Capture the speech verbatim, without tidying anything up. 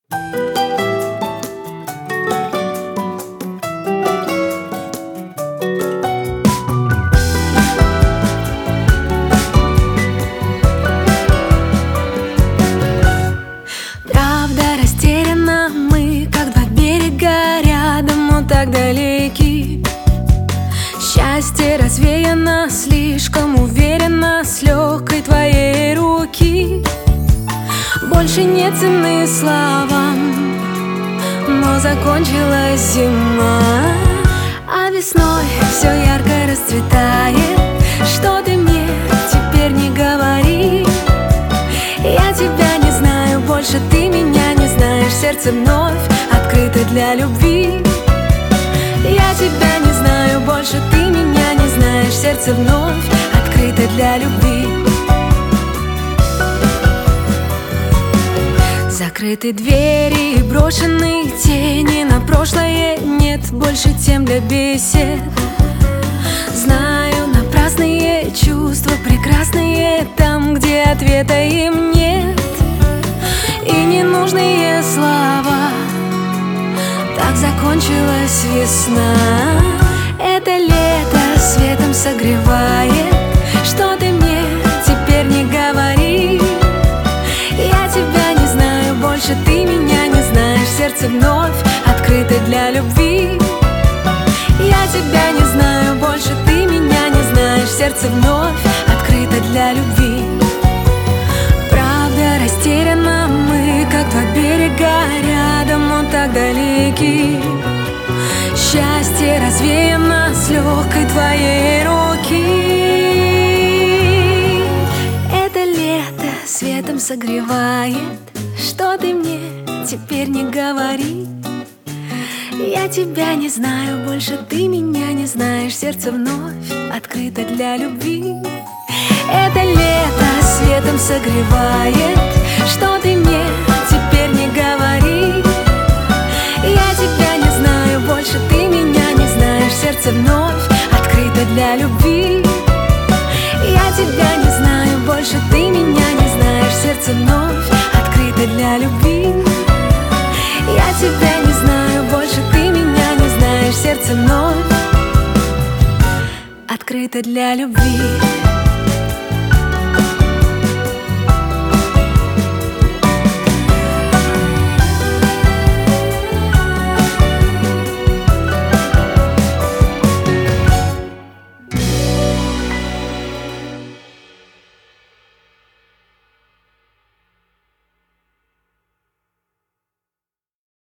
Правда, растеряна мы, как два берега рядом, но так далеки. Счастье развеяно слишком уверенно с легкой твоей руки. Больше нет цены словам, но закончилась зима, а весной все ярко расцветает. Что ты мне теперь не говори? Я тебя не знаю, больше ты меня не знаешь. Сердце вновь открыто для любви. Я тебя не знаю, больше ты меня не знаешь. Сердце вновь открыто для любви. Закрыты двери и брошенные тени. На прошлое нет больше тем для бесед. Знаю, напрасные чувства прекрасные там, где ответа им нет. И ненужные слова. Так закончилась весна. Это лето светом согревает. Что ты мне теперь не говори? Я тебя не знаю, больше ты меня не знаешь. Сердце вновь открыто для любви. Я тебя не знаю, больше ты меня не знаешь. Сердце вновь открыто для любви. Правда, растеряна мы, как два берега рядом, но так далеки. Счастье развеяно с легкой твоей руки. Это лето светом согревает. Что ты мне теперь не говори? Я тебя не знаю, больше ты меня не знаешь. Сердце вновь открыто для любви. Это лето светом согревает. Что ты мне теперь не говори? Я тебя не знаю, больше ты меня не знаешь. Сердце вновь открыто для любви. Я тебя не знаю, больше ты меня не знаешь. Сердце вновь открыто для любви. Я тебя не знаю, больше ты меня не знаешь. Сердце вновь открыто для любви.